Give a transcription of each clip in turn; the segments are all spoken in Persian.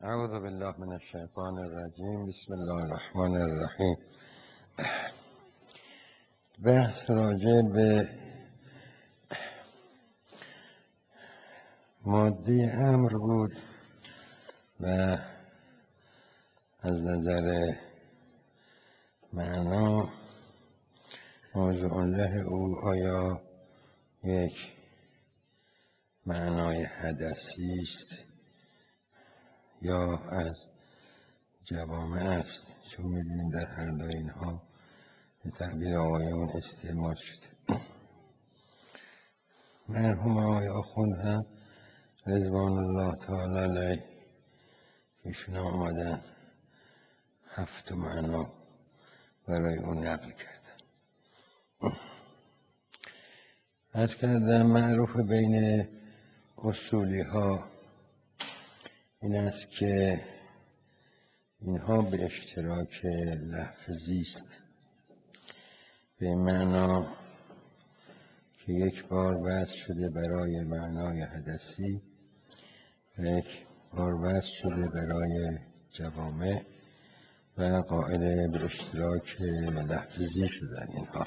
اعوذ بالله من الشیطان الرجیم. بسم الله الرحمن الرحیم. بحث راجع به ماده امر بود و از نظر معنا موضوع له او آیا یک معنای حدثی است یا از جوامع است، چون می‌بینیم در هر دو اینها به تعبیر آقایون استعمال شده. مرحوم آقای آخوند هم رضوان الله تعالی علیه ایشون آمدن 7 معنا برای اون نقل کردن. عرض کردم معروف بین اصولی ها این است که اینها به اشتراک لفظی است، به این معنا که یک بار وضع شده برای معنای حدثی و یک بار وضع شده برای جوامع و قائل به اشتراک لفظی شدن اینها.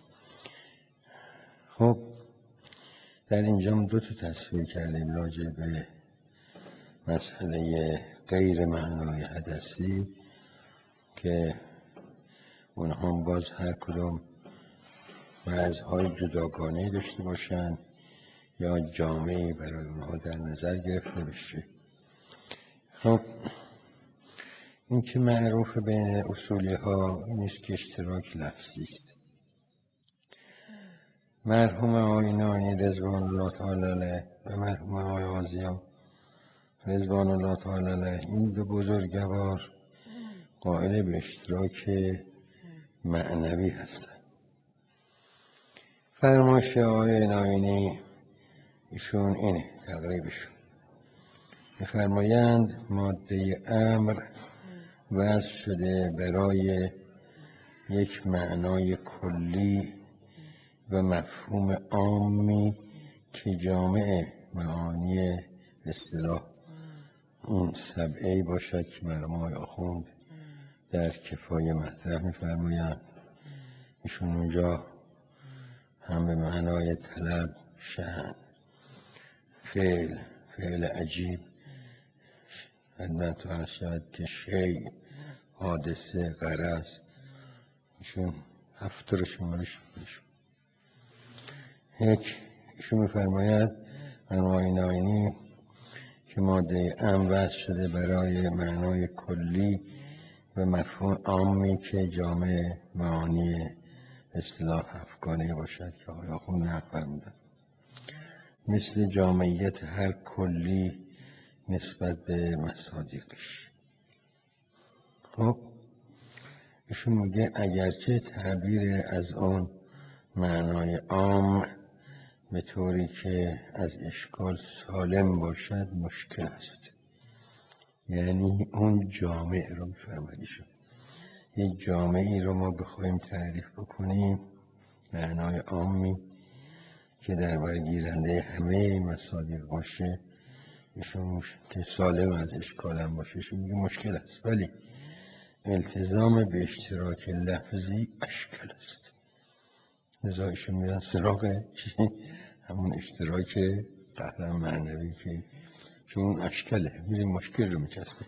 خب در اینجا 2 تصویر کردیم راجع به مسئله غیر معنای حدثی که اونها باز هر کدوم وضع‌های جداگانه داشته باشن یا جامعی برای اونها در نظر گرفته بشه. خب این که معروف بین اصولی ها نیست که اشتراک لفظی است. مرحوم آقای نانی رضوان الله تعالی علیه و مرحوم آقای آزیا رضوان الله تعالی علیه این 2 بزرگوار قائل به اشتراک معنوی هستند. فرمایش آقای ناینی ایشون اینه تقریبشون، می‌فرمایند ماده امر وضع شده برای یک معنای کلی و مفهوم عامی که جامع معانی اصطلاح این 7 باشد که مرحوم آقای آخوند در کفایه مطرح می‌فرمایند. ایشون اونجا هم به معنای طلب، شأن، فعل عجیب خدمت عرض شود که شیء، حادثه، غرض، ایشون 7 رو شمارش می‌کنه. ایشون می‌فرماید مرحوم ناینی که ماده امر وضع شده برای معنای کلی و مفهوم عامی که جامع معانی اصطلاح افغانی باشد که آقای آخوند نقل فرمودند، مثل جامعیت هر کلی نسبت به مصادیقش. خب ایشون میگه اگرچه تعبیر از اون معنای عام به طوری که از اشکال سالم باشد مشکل است. یعنی اون جامع رو می‌فرماید ایشون، یک جامعی رو ما بخوایم تعریف بکنیم معنای عامی که در بر گیرنده همه مصادیق باشه، ایشون که سالم از اشکال هم باشه، ایشون میگه مشکل است، ولی التزام به اشتراک لفظی اشکال است. لذا ایشون میرن سراغ همون اشتراک قطعا معنوی که چون اشکاله میریم مشکل رو میچسبیم.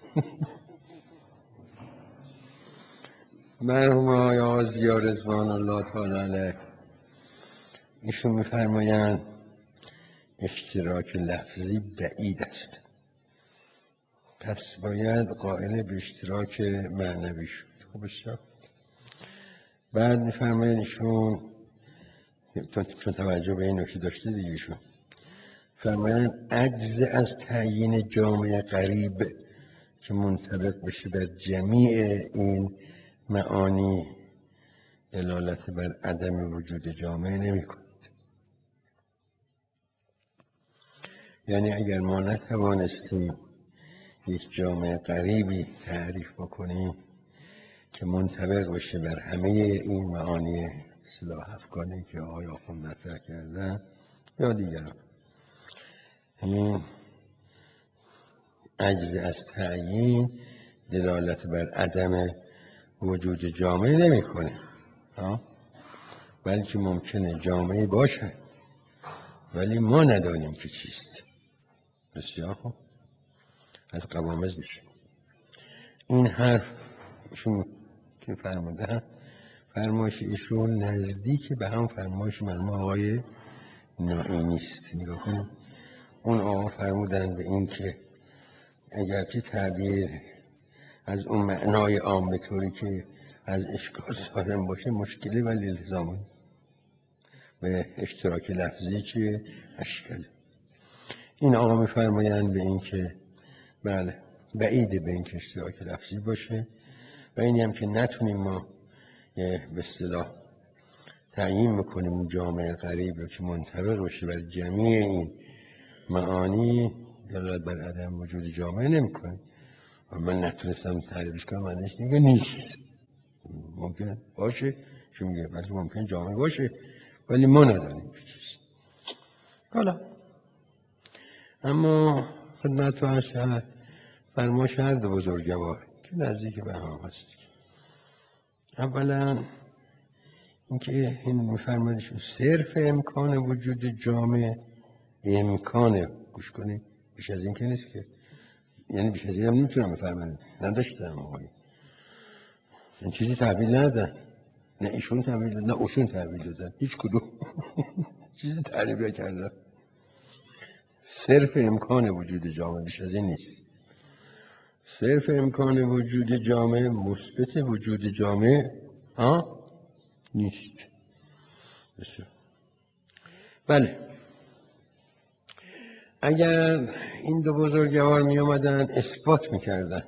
مرحوم آقای آزیا رضوان الله تعالی علیه ایشون میفرمایند اشتراک لفظی بعید است، پس باید قائل به اشتراک معنوی شد. خب بسیار. بعد میفرمایند ایشون چون توجه به این نکته داشته دیگه، ایشون فرمایند عجز از تعیین جامع غریب که منطبق بشه بر جمیع این معانی دلالت بر عدم وجود جامع نمی کند. یعنی اگر ما نتوانستیم یک جامع غریبی تعریف بکنیم که منطبق بشه بر همه این معانی اصطلاح افغانی که آقای آخوند مطرح کردن یا دیگران، این عجز از تعیین دلالت بر عدم وجود جامعه نمیکنه، بلکه ممکنه جامعه باشه ولی ما ندانیم که چیست. بسیار خوب، از قوامز میشه. این حرف ایشون که فرمودن، فرمایش ایشون نزدیک به هم فرمایش مرحوم آقای نائینی است. نگاه کنید، اون آقا فرمودن به این که اگرچه تعبیر از اون معنای عام به طوری که از اشکال سالم باشه مشکلی، ولی الزاما به اشتراک لفظی چیه؟ اشکال. این آقا میفرمایند به این که بله بعیده به این که اشتراک لفظی باشه و اینی هم که نتونیم ما به اصطلاح تعیین بکنیم اون جامعه غریب رو که منطبق باشه بر جمعی این معانی دلالت بر عدم وجود جامعه نمیکنه. و من نتونستم تعریفش کنم، معنیش دیگه نیست. ممکن باشه چون میگه بلکه ممکن جامعه باشه ولی ما ندانیم که چیست. حالا اما خدمت و عرض فرمایش هر دو بزرگوار که نزدیک به هم هست. اولا اینکه این میفرمایید صرف امکان وجود جامعه امکانه، گوش کنید، بیش از این که نیست که، یعنی بیش از این هم نمیتونم بفرمایید، نداشتم آقایی این چیزی تحویل ندادن، نه ایشون تحویل دادن نه اوشون تحویل دادن، هیچ کدوم چیزی تعریف نکردن. صرف امکان وجود جامعه، بیش از این نیست. صرف امکان وجود جامعه مثبت وجود جامعه نیست. بسیار بله. اگر این دو بزرگوار می آمدن اثبات می کردن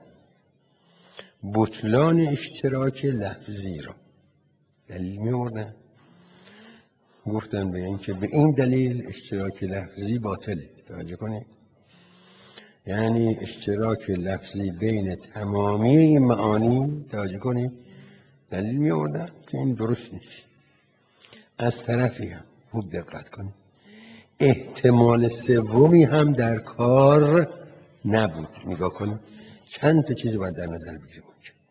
بطلان اشتراک لفظی را، دلیل می آوردن، گفتن به این که به این دلیل اشتراک لفظی باطله. توجه کنید، یعنی اشتراک لفظی بین تمامی این معانی، توجه کنید، دلیل می آوردن که این درست نیست. از طرفی هم خوب دقت کنید احتمال سومی هم در کار نبود. نگاه کنید چند تا چیز باید در نظر بگیریم.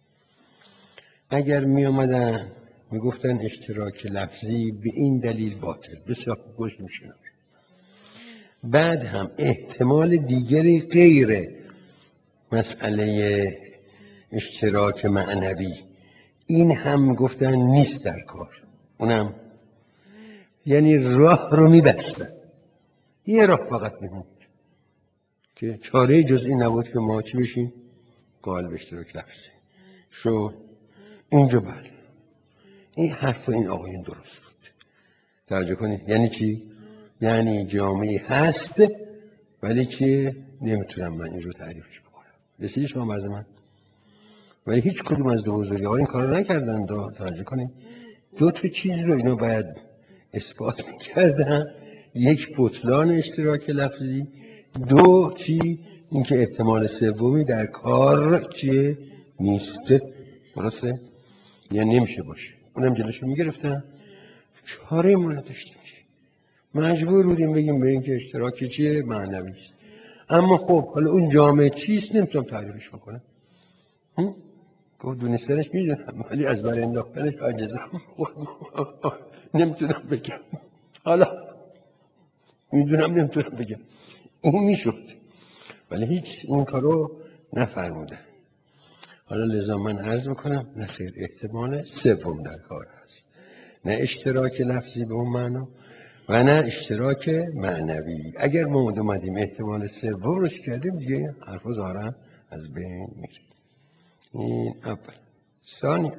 اگر می آمدن می گفتن اشتراک لفظی به این دلیل باطل، بسیار گوش میشن، بعد هم احتمال دیگری غیر مسئله اشتراک معنوی این هم گفتن نیست در کار، اونم یعنی راه رو می‌بستن. یه راه فقط می‌موند که چاره جز این نبود که ما چی بشیم؟ قائل به اشتراک لفظی. شو اینجا بله این حرف این آقایون درست بود. توجه کنید یعنی چی؟ یعنی جامعه هست ولی که نمیتونم من این رو تعریفش بکنم. رسیدی شما مرز من؟ ولی هیچ کدوم از دو بزرگوار این کار نکردن. توجه کنید دو تا چیز رو اینا باید اثبات میکردن، یک بطلان اشتراک لفظی، دو چی؟ اینکه احتمال سومی در کار چیه؟ نیست. درسته؟ یعنی نمیشه باشه. اونم جلوشو میگرفتن، چاره ما نداشتیم، مجبور بودیم بگیم به اینکه اشتراک چیه؟ معنوی است. اما خب حالا اون جامعه چیست نمیتونم تعریفش بکنم. گفت دونستنش میدونم ولی از بر انداختنش عاجزم. نمیتونم بگم، حالا میدونم نمیتونم بگم. این میشد ولی هیچ این کارو نفرمودن. حالا لذا من عرض میکنم نه خیر، احتمال سوم در کار هست، نه اشتراک لفظی به اون معنا و نه اشتراک معنوی. اگر ما اومدیم احتمال سوم روش کردیم دیگه حرفا ظاهرا از بین میره. این اول. ثانی،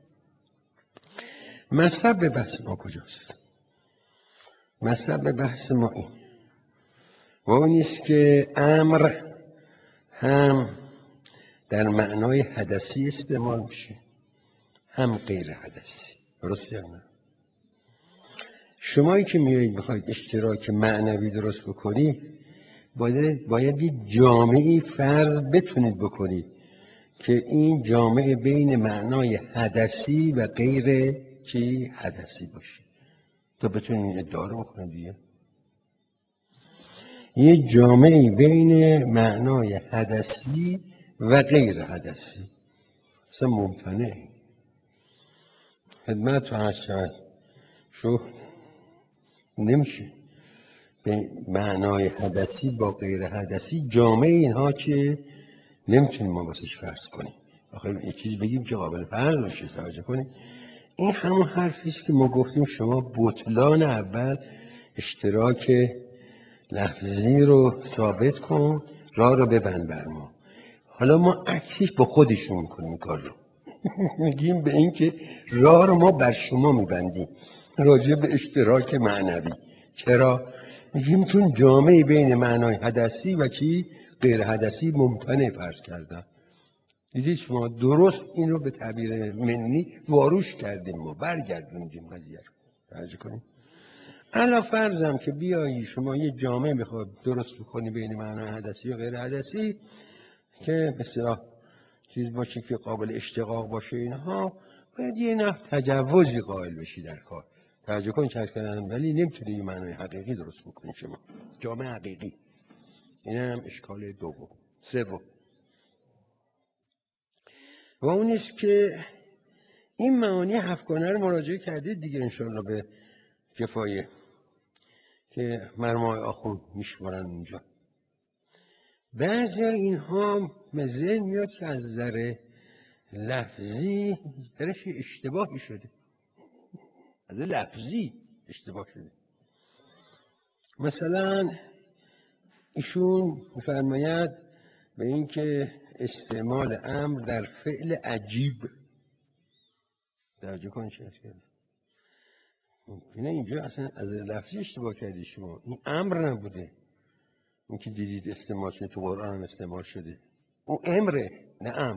مصب بحث ما کجاست؟ مصب بحث ما این و اون نیست که امر هم در معنای حدثی استعمال میشه هم غیر حدثی. درسته یا نه؟ شمایی که میایید بخواید اشتراک معنوی درست بکنی باید یه جامعی فرض بتونید بکنید که این جامعه بین معنای حدثی و غیر چی حدثی باشه تا بتونید این ادعا رو بکنید دیگه. یه جامعه بین معنای حدثی و غیر حدثی، اصلا ممتنع. خدمت رو هست شود شو نمیشه به معنای حدثی با غیر حدثی جامعه اینها که نمیتونیم ما واسش فرض کنیم. آخه یه چیزی بگیم که قابل فرض باشه. توجه کنیم این همون حرفی است که ما گفتیم شما بطلان اول اشتراک لفظی رو ثابت کن، راه رو ببند بر ما. حالا ما عکسش با خودشون میکنیم کار رو. میگیم به این که راه رو ما بر شما میبندیم راجع به اشتراک معنوی. چرا؟ میگیم چون جامعه بین معنای حدثی و چی غیر حدثی ممتنع فرض کردن. دیدید شما درست این رو به تعبیر منی واروش کردیم، ما برگردوندیم قضیه رو. توجه کنیم الا فرضم که بیایی شما یه جامعه بخواد درست بکنی بین معنای حدثی و غیر حدثی که به اصطلاح چیز باشه که قابل اشتقاق باشه، اینها باید یه نوع تجوزی قائل بشی در کار. توجه کنید چه کردن، ولی نمیتونی یه معنای حقیقی درست بکنی شما جامعه حقیقی. این هم اشکال دوم. سوم و اون است که این معانی هفتگانه رو مراجعه کردید دیگه انشاءالله به کفایه که مرمای آخون میشمارن اونجا. بعضی اینها به ذهن میاد که از نظر لفظی درش اشتباهی شده، از لفظی اشتباه شده. مثلا ایشون میفرماید به این که استعمال امر در فعل عجیب. توجه کنید چه کرده ممکنه اینجا اصلا از لفظی اشتباه کردی شما، این امر نبوده. اون که دیدید استعمال شده تو قرآن هم استعمال شده، اون امره نه امر،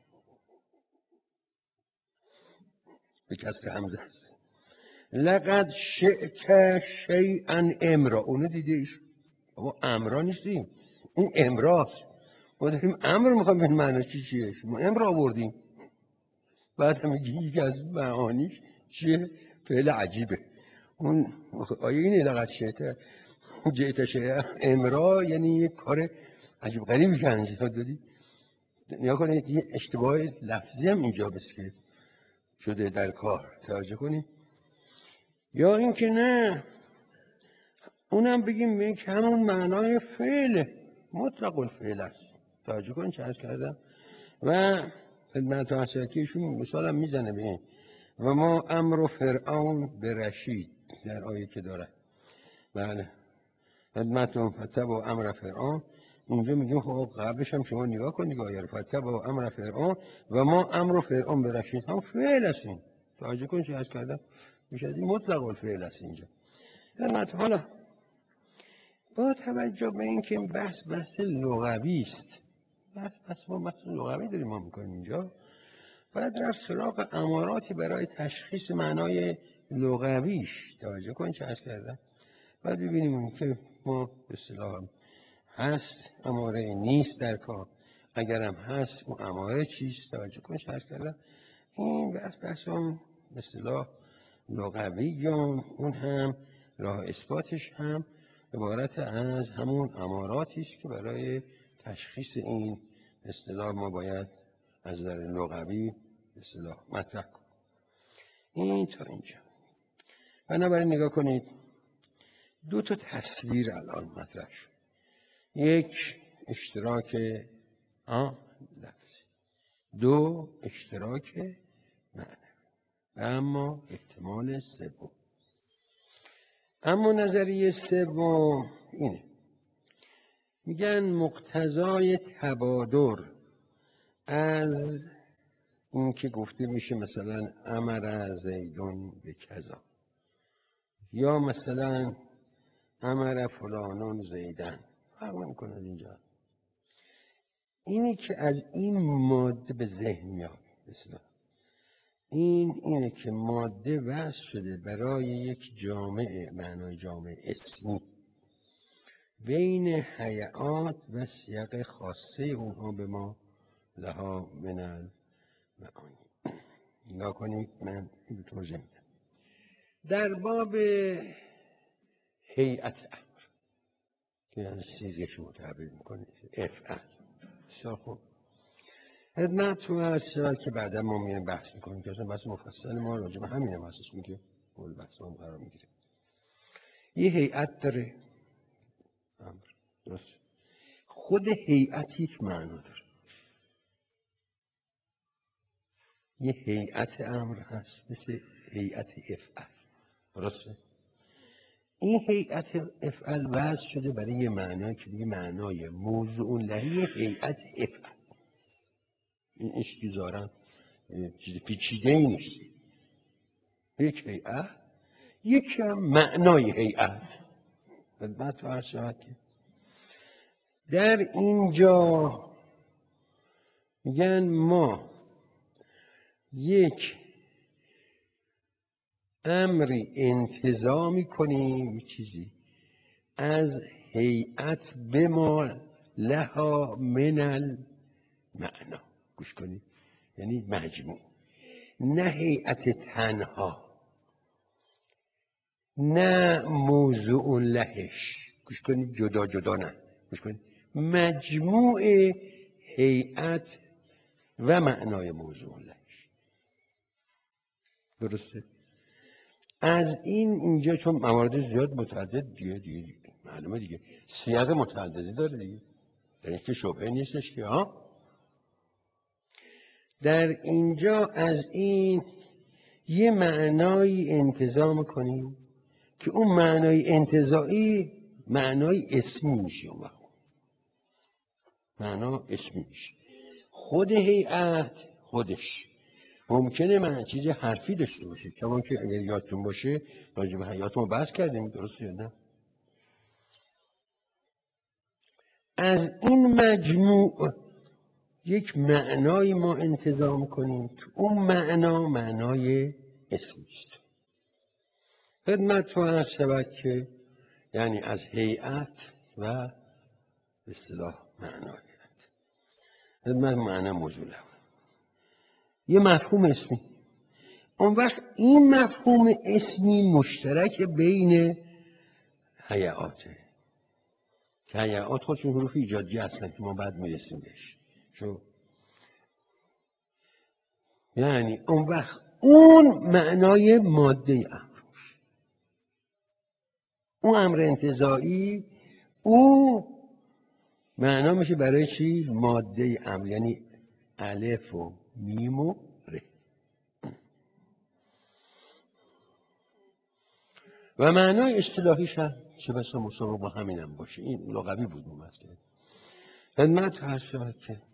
به کسر همزه است. لقد شئت شیئا امرا، اونو دیده ایش بابا امرا نیستیم، اون امراست. ما داریم امر میخوام ببین معنی چیه. ما امر آوردیم بعد هم میگی یکی از معانیش چیه؟ فعل عجیبه. اون آیه اینه لقد شئت جئت شیئا امرا، یعنی یک کار عجیب غریبی که انجام دادی. نیا کنید یه اشتباه لفظی هم اینجا بس که شده در کار. توجه کنید یا اینکه نه اونم بگیم که همون معنای فعل مطلق الفعل است. توجه کنید چه عرض کردم. و خدمت حضرتیشون مثال هم میزنه به این و ما امر فرعون به رشید در آیه که داره. بله خدمتون فتبع امر فرعون، اونجا میگیم خب قبلش هم شما نگاه کنید آیه رو، فتبع امر فرعون و ما امر فرعون به رشید هم فعل است. این توجه کنید چه عرض کردم میشه از این مطلق الفعل است اینجا. خدمت حالا با توجه به اینکه بحث لغوی است، بحث لغوی داریم ما میکنیم اینجا، باید رفت سراغ اماراتی برای تشخیص معنای لغویش. توجه کن چه عرض کردم. باید ببینیم که ما به اصطلاح هست اماره نیست در کار، اگرم هست اون اماره چیست. توجه کن چه عرض کردم. این بحث هم به اصطلاح لغوی، اون هم راه اثباتش هم عبارت از همون اماراتی است که برای تشخیص این اصطلاح ما باید از نظر لغوی اصطلاح مطرح کنیم. این تا اینجا. بنابراین نگاه کنید دو تا تصویر الان مطرح شد. یک اشتراک لفظی، دو اشتراک معنوی. اما احتمال سوم، اما نظریه سوم اینه، میگن مقتضای تبادر از این که گفته میشه مثلا امر زیدون به کذا یا مثلا امر فلانون زیدن، فرق نمیکنه اینجا. اینی که از این ماده به ذهن میاد مثلا اینه که ماده وضع شده برای یک جامعه، معنای جامعه اسمی، بین هیئات و سیاق خاصه اونها به ما لها من المعانی. نگاه کنید من این توضیح میدم. در باب هیئت امر، که از سیزش رو تعبیر میکنه افعل. بسیار خوب. خدمتتون عرض شود که بعدا ما میایم بحث میکنیم که اصلا بحث مفصل ما راجع به همینه محسوس میگه مورد بحث ما قرار میگیره. یه هیئت داره امر، درست؟ خود هیئت یک معنا داره. یه هیئت امر هست مثل هیئت افعل، درسته؟ این هیئت افعل وضع شده برای یه معنایی که یه معنای موضوع لهی هیئت افعل. این اشتیزارن چیز پیچیده ای نیست. یک هیئت، یک معنای هیئت. خدمت تو عرض شود که در اینجا میگن ما یک امری انتزاع میکنیم چیزی از هیئت به ما لها من المعنا. گوش کنید، یعنی مجموع، نه هیئت تنها، نه موضوع لهش. گوش کنید، جدا جدا نه، گوش کنید، مجموع هیئت و معنای موضوع لهش. درسته؟ از اینجا چون موارد زیاد متعدد دیگه معلومه دیگه، سیاق متعددی داره دیگه، در اینکه شبهه نیستش که در اینجا از این یه معنایی انتزاع میکنیم که اون معنای انتزاعی معنای اسمی میشه. اون وقت معنا اسمی میشه. خود هیئت خودش ممکنه من چیز حرفی داشته باشه، کما که اگر یادتون باشه راجع به هیئت ما بحث کردیم، درسته یا نه؟ از این مجموع یک معنای ما انتزاع میکنیم که اون معنا معنای اسمی است. خدمتتون عرض شود که یعنی از هیئت و به اصطلاح معنای خدمت معنا موضوع له یه مفهوم اسمی. اون وقت این مفهوم اسمی مشترک بین هیئاته که هیئات خودشون حروف ایجادی هستن که ما بعد میرسیم بهش. یعنی اون وقت اون معنای ماده امر، اون امر انتزاعی، او معنا میشه برای چی؟ ماده امر، یعنی الف و میم و ر. و معنای اصطلاحیش هم چه بسا مسابقه با همینم باشه. این لغوی بود ممثل خدمت هر شود که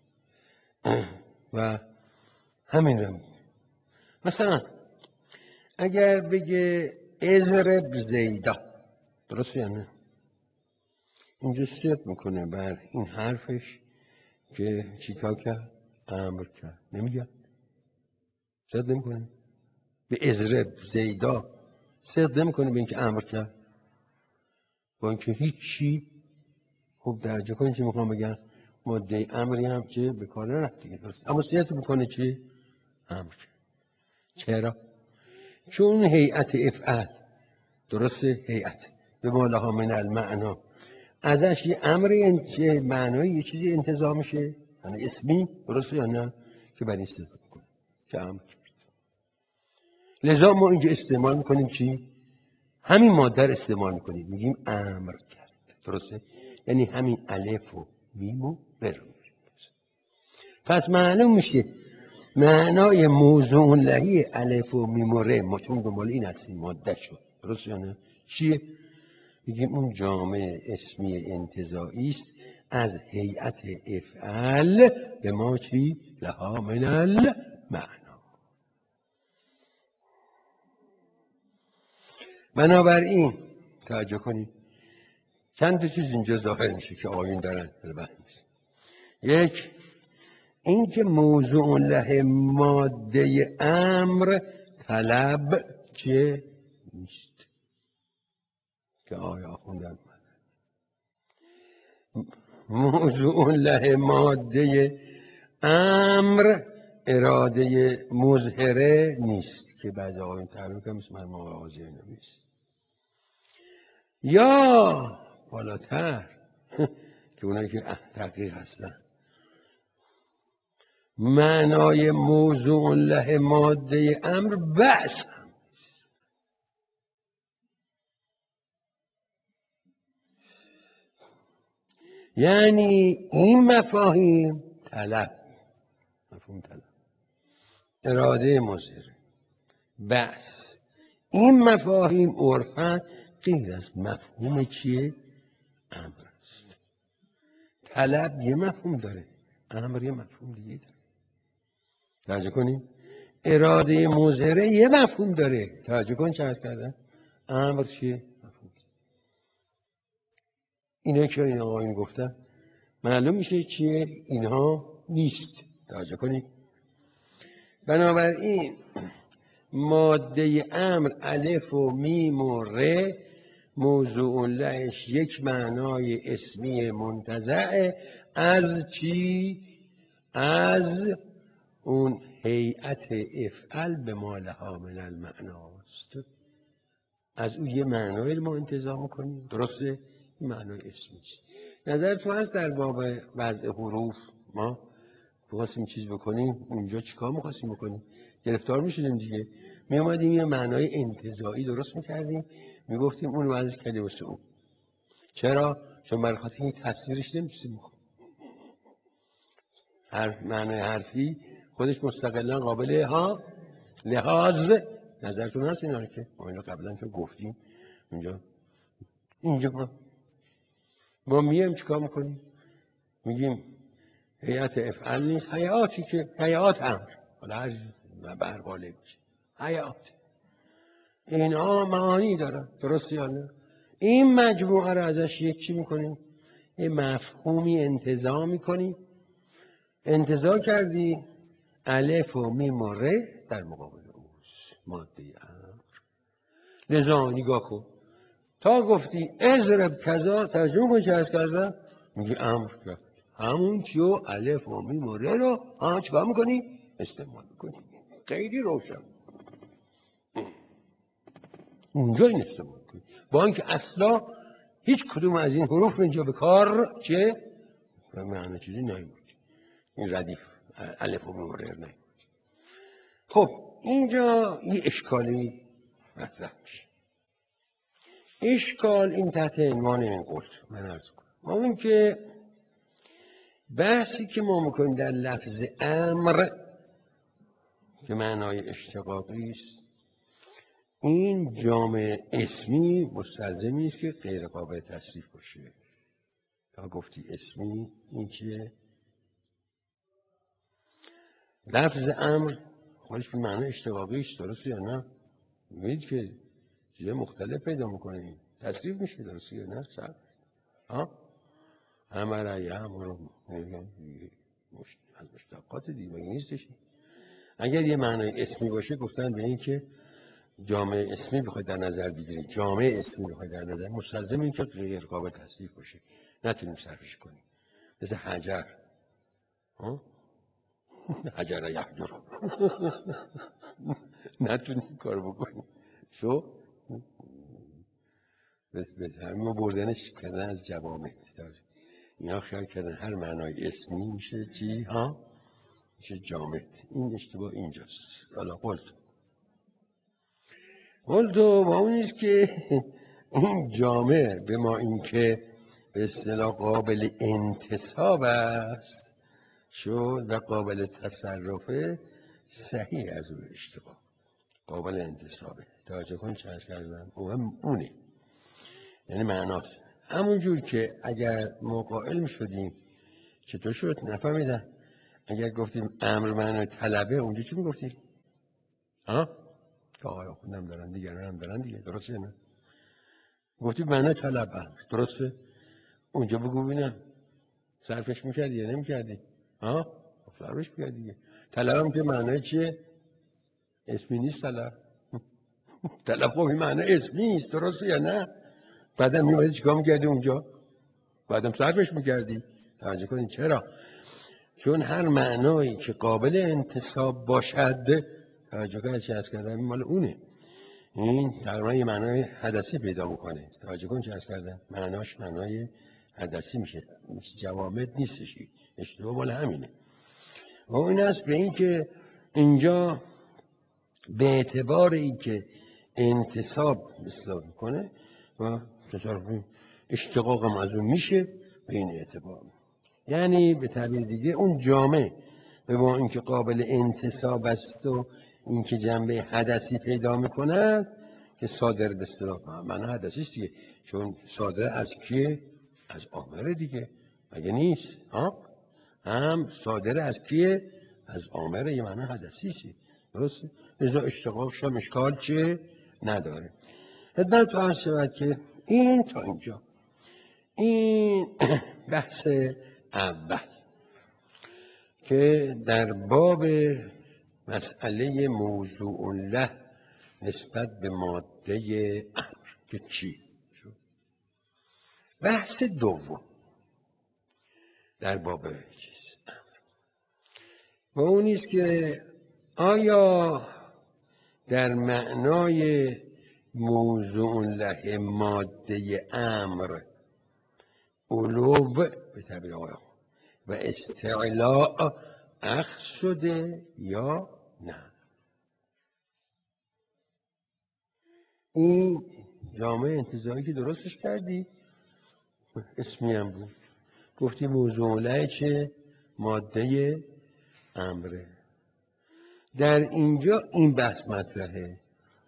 و همین رو مثلا اگر بگه اضرب زیدا، درسته یا نه؟ اینجا صدق میکنه بر این حرفش که چیکار کرد؟ امر کرد. نمیگه؟ صدق نمیکنه به اضرب زیدا، صدق نمیکنه به اینکه امر کرد، با اینکه هیچی. خوب درجه کنید چی میخوام بگم، ماده امری هم که به کار نرفت دیگه، درست؟ اما صدق میکنه چی؟ امر کرد. چرا؟ چون هیئت افعل، درسته؟ هیئت به بالاها من المعنا، ازش یه امری که معنای یه چیزی انتزاع میشه، یعنی اسمی، درسته یا نه؟ که برای این صدق میکنه که امر کرد. لذا ما اینجا استعمال میکنیم چی؟ همین ماده رو استعمال میکنیم، میگیم امر کرد، درسته؟ یعنی همین الف و میم و ر. پس معلوم میشه معنای موضوع لهی الف و میم و ر، ما چون دنبال این هستیم ماده شد، درسته یا نه؟ چیه؟ میگیم اون جامع اسمی انتزاعی است از هیئت افعل به ما چی؟ لها من المعنا. بنابراین توجه کنید چند تا چیز اینجا ظاهر میشه که آیین دارن البته نیست. یک، این که موضوع له ماده امر طلب چه نیست که آیا خوندن موضوع له ماده امر اراده مظهره نیست که بعضی آقایون تعبیر کنم مثل مرموم آغازی نیست. یا بالاتر که اونایی که تحقیق هستن. معنای موضوع له ماده امر بحث، یعنی این مفاهیم طلب، مفهوم طلب، اراده مضمره، بحث، این مفاهیم عرفاً غیر از مفهوم چیه؟ امر است. طلب یه مفهوم داره، امر یه مفهوم دیگه داره. توجه کنید، اراده مضمره یه مفهوم داره. توجه کن چه عرض کردم؟ امر چیه؟ مفهوم. اینا که این آقایون گفتن معلوم میشه چیه؟ اینها نیست. توجه کنید. بنابراین ماده امر الف و میم و ر موضوع لهش یک معنای اسمی منتزع از چی؟ از اون هیئت افعل به ما لها من المعناست. از اون یه معنایی رو ما انتزاع میکنیم. درسته؟ این معنای اسمی است. نظرتون هست در باب وضع حروف ما بخواستیم چیز بکنیم اونجا چیکار میخواستیم بکنیم؟ گرفتار میشدیم دیگه. میامدیم یه معنای انتزاعی درست میکردیم، میگفتیم اون وضع کلمه اون. چرا؟ چون برای خاطر این تصویرش نمیتونیم بکنیم. هر معنای حرفی خودش مستقلا قابل لحاظ. نظرتون هست اینا رو که ما اینو قبلا که گفتیم اینجا ما میایم چیکار میکنیم؟ میگیم هیئت افعال نیست، هیئاتی که هیئات امر، حالا هر برقاله باشه هیئات، اینها معانی دارن. درسته یا نه؟ این مجموعه رو ازش یک چی میکنیم؟ یه مفهومی انتزاع میکنیم. انتزاع کردی الف و میم و ر در مقابل اوست ماده امر. لذا نگاه کن تا گفتی اضرب کذا ترجمه کن چه از کردن؟ میگی امر کرد، همون چیو الف و میم و ر رو چیکار میکنی؟ استعمال میکنی. خیلی روشن اونجا این استعمال کنی، با اینکه اصلا هیچ کدوم از این حروف اینجا به کار چه؟ به معنی چیزی نمیاد. این ردیف الف و میم و ر نمیاد. خب اینجا یه اشکالی مطرح میشه. اشکال این تحت عنوان این قلت من عرض کنم. ما اون که بحثی که ما میکنیم در لفظ امر که معنای اشتقاقی است، این جامع اسمی مستلزمی است که غیر قابل تصریف باشه. تا گفتی اسمی این چیه؟ لفظ امر خودش به معنای اشتقاقی است. درسته یا نه؟ میگید که چیز مختلف پیدا میکنه، تصریف میشه. درسته یا نه؟ امر یامر از مشتقات دیگه مگه نیستش؟ اگر یه معنای اسمی باشه گفتن به این که جامعه اسمی بخواد در نظر بگیرید، جامعه اسمی بخواد در نظر مستلزم این که غیر قابل تصریف باشه، نتونیم صرفش کنیم. مثل حجر، حجر یحجر نتونیم کار بکنیم. شو ما بردنش کردن از جوامع. اینا خیال کردن هر معنای اسمی میشه چی؟ میشه جامد. این اشتباه اینجاست. حالا قلت با اون نیست که این جامع به ما این که به اصطلاح قابل انتصاب است شد و قابل تصرفه، صحیح از اون اشتباه قابل انتصابه. توجه کن چه از کردن اونه، یعنی معناست. همون جور که اگر ما قائل شدیم چطور شد نفهمیدم، اگر گفتیم امر معنی طلبه اونجا چی میگفتی؟ که آقای خودم دارن دیگران هم دارن دیگه. درسته نه؟ گفتی معنی طلب امر. درسته؟ اونجا بگو ببینم صرفش میکردی یا نمیکردی؟ صرفش میکردی دیگه. طلب هم که معنی چیه؟ اسمی نیست طلب. طلب خب این معنی اسمی نیست. درسته یا نه؟ بعدم میمادی چیکار میکردی اونجا؟ بعدم صرفش میکردی. توجه کنید چرا؟ چون هر معنایی که قابل انتصاب باشد، توجه کنید چه از کردن مال اونه. این تقریبا یه معنای حدثی پیدا میکنه. توجه کن چه از کردن معناش معنای حدثی میشه جوامد نیستشی، اشتباه مال همینه. و این است به این که اینجا به اعتبار این که انتصاب اصلاح میکنه و تصرف اشتقاق هم از اون میشه به این اعتبار، یعنی به تعبیر دیگه اون جامعه به ما اینکه قابل انتصاب است و اینکه جنبه حدثی پیدا میکنه که صادر به اصطلاح معنی حدثی است دیگه، چون صادر از کیه؟ از آمره دیگه، مگه نیست؟ هم صادر از کیه؟ از آمره، یه معنی حدثی است، درسته؟ لذا اشتقاقش هم اشکال چه؟ نداره. خدمت عرض شود که این تا اینجا این بحث اول که در باب مسئله موضوع له نسبت به ماده امر که چی؟ بحث دوم در باب چیز و اون نیست که آیا در معنای موضوع له ماده امر علو به تعبیر آقای و استعلاء اخذ شده یا نه؟ این جامعه انتزاعی که درستش کردی اسمی هم بود، گفتی موضوع له چه؟ ماده امره. در اینجا این بحث مطرحه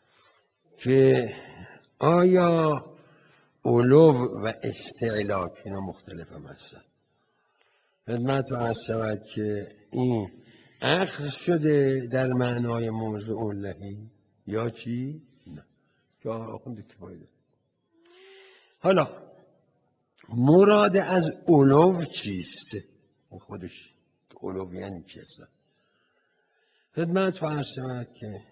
که آیا علو و استعلا که اینا مختلف هم هستن، خدمت عرض شود که این اخذ شده در معنای موضوع لهی یا چی؟ نه که آخونده کفایه داره. حالا مراد از علو چیست؟ خودش علو یعنی چی هست؟ خدمت عرض شود که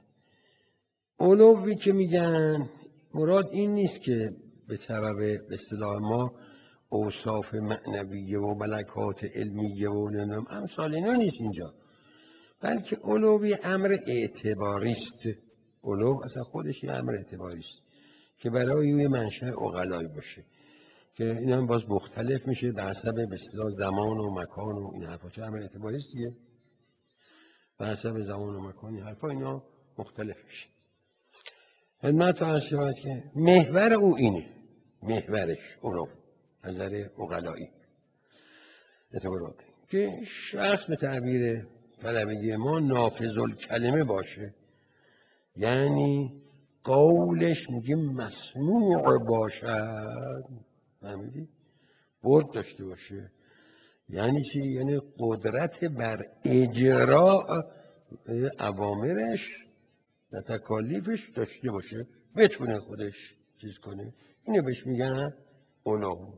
علوی که میگن مراد این نیست که به سبب به اصطلاح ما اوصاف معنویه و ملکات علمیه و امثال اینا نیست اینجا، بلکه علوی امر اعتباری است. علو اصلا خودش یه امر اعتباری است که برای یه منشأ عقلایی باشه که این هم باز مختلف میشه به حسب به اصطلاح زمان و مکان و این حرفا، چه امر اعتباری است دیگه، به حسب زمان و مکان این حرفا اینا مختلف میشه. خدمت عرض شود که محور او اینه، محورش علو نظر عقلایی اعتبارات که شخص به تعبیر طلبگی ما نافذ الکلمه باشه، یعنی قولش میگه مسموع باشد، فهمیدی؟ برد داشته باشه. یعنی چی؟ یعنی قدرت بر اجراء اوامرش و تکالیفش داشته باشه، بتونه خودش چیز کنه. اینو بهش میگن علو.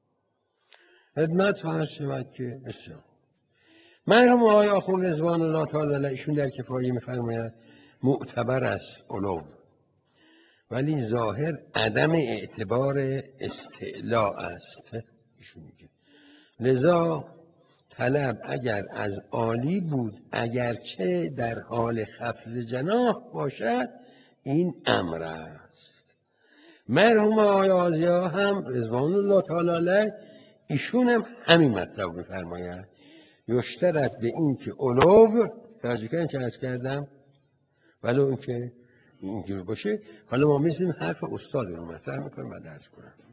خدمت فرض شود که بسیار مرحوم آقای آخوند رضوان الله تعالی علیه ایشون در کفایه میفرماید معتبر است علو، ولی ظاهر عدم اعتبار استعلاء است. ایشون میگه لذا طلب اگر از عالی بود اگرچه در حال خفض جناح باشد این امر است. مرحوم آقای آزیا هم رضوان الله تعالی علیه ایشون هم همین مطلب میفرماید، یشترط به این که علو توجه کردن چه عرض کردم ولو این که اینجور باشه. حالا ما میزیم حرف استاد رو مطرح میکنم و درس کنم.